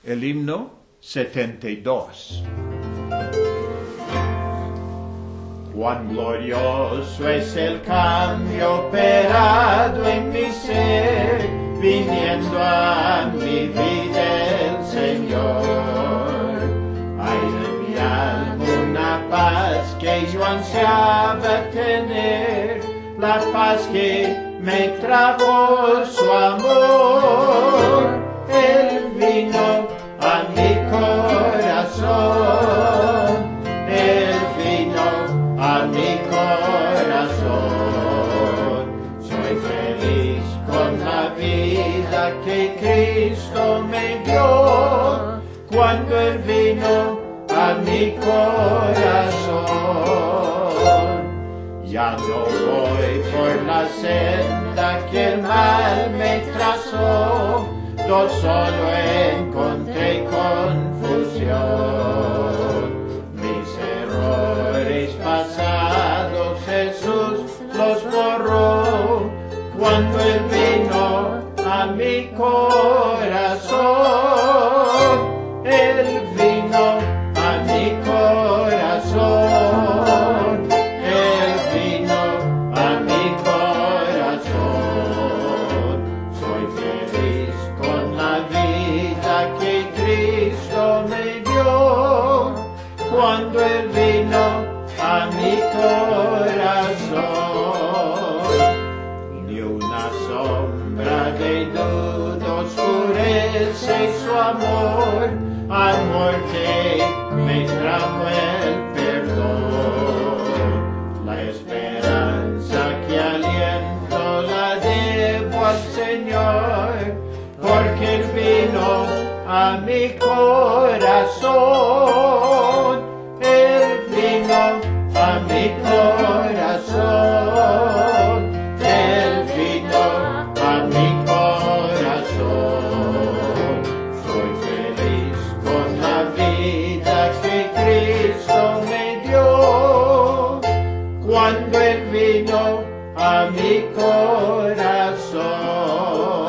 El himno 72. Cuán glorioso es el cambio operado en mi ser, viniendo a mi vida el Señor. Hay en mi alma una paz que yo ansiaba tener, la paz que me trajo su amor. Él vino a mi corazón, Él vino a mi corazón. Soy feliz con la vida que Cristo me dio, cuando Él vino a mi corazón. Ya no voy por la senda que el mal me trazó, yo solo encontré confusión. Mis errores pasados Jesús los borró, cuando Él vino a mi corazón. Él vino a mi corazón, Él vino a mi corazón. Soy feliz con la vida que Cristo me dio, cuando Él vino a mi corazón. Ni una sombra de duda oscurece su amor, amor que me trajo el perdón. La esperanza que aliento la debo al Señor, porque Él vino a mi corazón. Él vino a mi corazón, Él vino a mi corazón. Soy feliz con la vida que Cristo me dio, cuando Él vino a mi corazón.